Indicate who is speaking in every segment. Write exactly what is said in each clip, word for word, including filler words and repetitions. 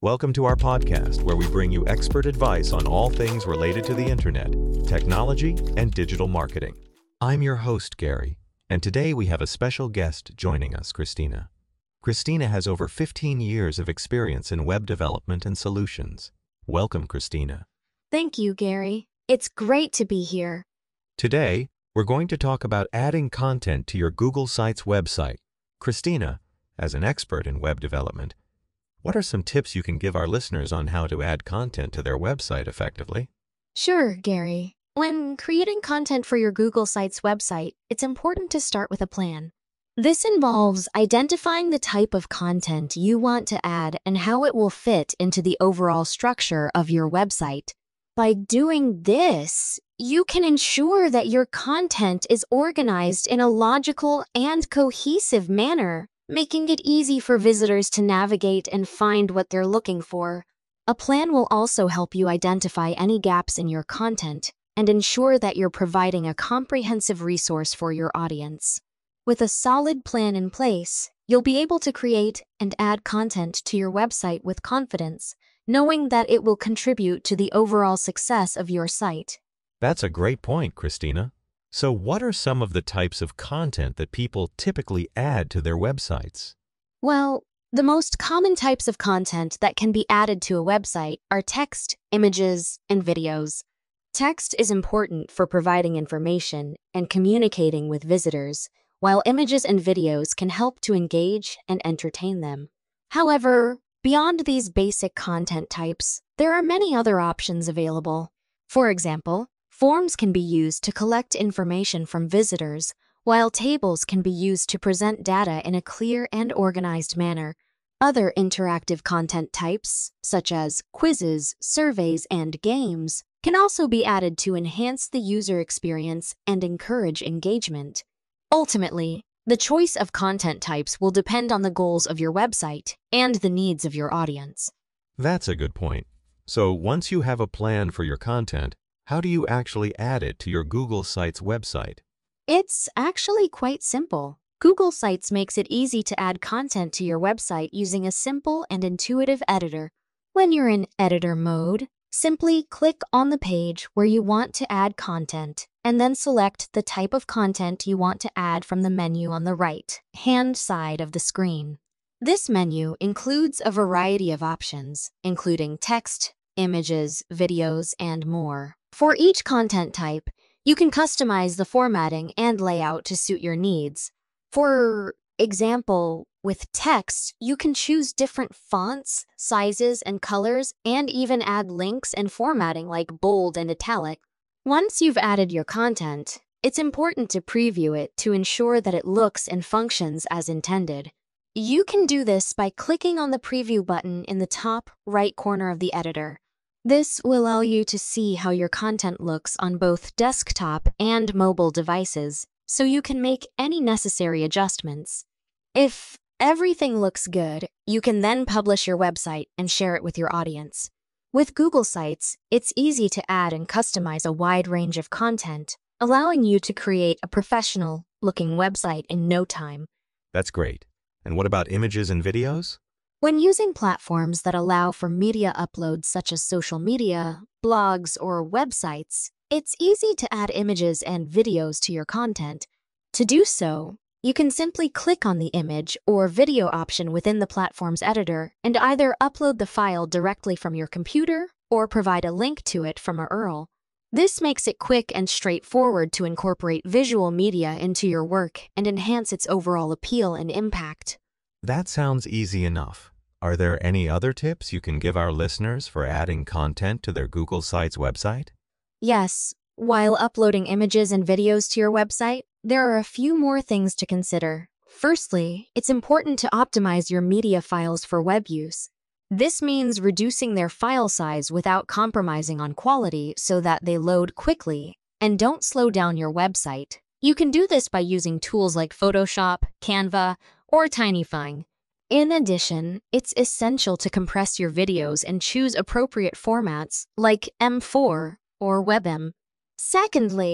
Speaker 1: Welcome to our podcast, where we bring you expert advice on all things related to the internet, technology, and digital marketing. I'm your host, Gary, and today we have a special guest joining us, Christina. Christina has over fifteen years of experience in web development and solutions. Welcome, Christina.
Speaker 2: Thank you, Gary. It's great to be here.
Speaker 1: Today, we're going to talk about adding content to your Google Sites website. Christina, as an expert in web development, what are some tips you can give our listeners on how to add content to their website effectively?
Speaker 2: Sure, Gary. When creating content for your Google Sites website, it's important to start with a plan. This involves identifying the type of content you want to add and how it will fit into the overall structure of your website. By doing this, you can ensure that your content is organized in a logical and cohesive manner, making it easy for visitors to navigate and find what they're looking for. A plan will also help you identify any gaps in your content and ensure that you're providing a comprehensive resource for your audience. With a solid plan in place, you'll be able to create and add content to your website with confidence, knowing that it will contribute to the overall success of your site.
Speaker 1: That's a great point, Christina. So what are some of the types of content that people typically add to their websites?
Speaker 2: Well, the most common types of content that can be added to a website are text, images, and videos. Text is important for providing information and communicating with visitors, while images and videos can help to engage and entertain them. However, beyond these basic content types, there are many other options available. For example, forms can be used to collect information from visitors, while tables can be used to present data in a clear and organized manner. Other interactive content types, such as quizzes, surveys, and games, can also be added to enhance the user experience and encourage engagement. Ultimately, the choice of content types will depend on the goals of your website and the needs of your audience.
Speaker 1: That's a good point. So once you have a plan for your content, how do you actually add it to your Google Sites website?
Speaker 2: It's actually quite simple. Google Sites makes it easy to add content to your website using a simple and intuitive editor. When you're in editor mode, simply click on the page where you want to add content, and then select the type of content you want to add from the menu on the right-hand side of the screen. This menu includes a variety of options, including text, images, videos, and more. For each content type, you can customize the formatting and layout to suit your needs. For example, with text, you can choose different fonts, sizes, and colors, and even add links and formatting like bold and italic. Once you've added your content, it's important to preview it to ensure that it looks and functions as intended. You can do this by clicking on the preview button in the top right corner of the editor. This will allow you to see how your content looks on both desktop and mobile devices, so you can make any necessary adjustments. If everything looks good, you can then publish your website and share it with your audience. With Google Sites, it's easy to add and customize a wide range of content, allowing you to create a professional-looking website in no time.
Speaker 1: That's great. And what about images and videos?
Speaker 2: When using platforms that allow for media uploads such as social media, blogs, or websites, it's easy to add images and videos to your content. To do so, you can simply click on the image or video option within the platform's editor and either upload the file directly from your computer or provide a link to it from a U R L. This makes it quick and straightforward to incorporate visual media into your work and enhance its overall appeal and impact.
Speaker 1: That sounds easy enough. Are there any other tips you can give our listeners for adding content to their Google Sites website?
Speaker 2: Yes, while uploading images and videos to your website, there are a few more things to consider. Firstly, it's important to optimize your media files for web use. This means reducing their file size without compromising on quality so that they load quickly and don't slow down your website. You can do this by using tools like Photoshop, Canva, or Tinyfing. In addition, it's essential to compress your videos and choose appropriate formats like M four or WebM. Secondly,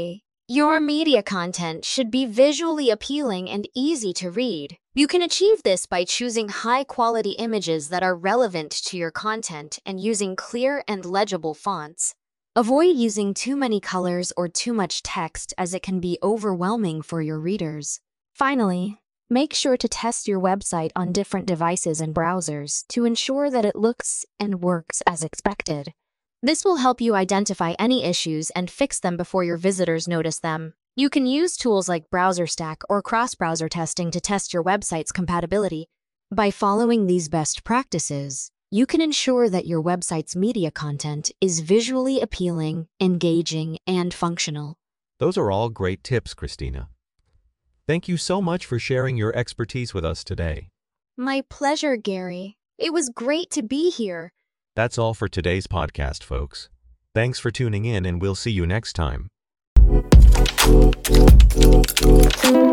Speaker 2: Your media content should be visually appealing and easy to read. You can achieve this by choosing high-quality images that are relevant to your content and using clear and legible fonts. Avoid using too many colors or too much text as it can be overwhelming for your readers. Finally, make sure to test your website on different devices and browsers to ensure that it looks and works as expected. This will help you identify any issues and fix them before your visitors notice them. You can use tools like BrowserStack or cross-browser testing to test your website's compatibility. By following these best practices, you can ensure that your website's media content is visually appealing, engaging, and functional.
Speaker 1: Those are all great tips, Christina. Thank you so much for sharing your expertise with us today.
Speaker 2: My pleasure, Gary. It was great to be here.
Speaker 1: That's all for today's podcast, folks. Thanks for tuning in, and we'll see you next time.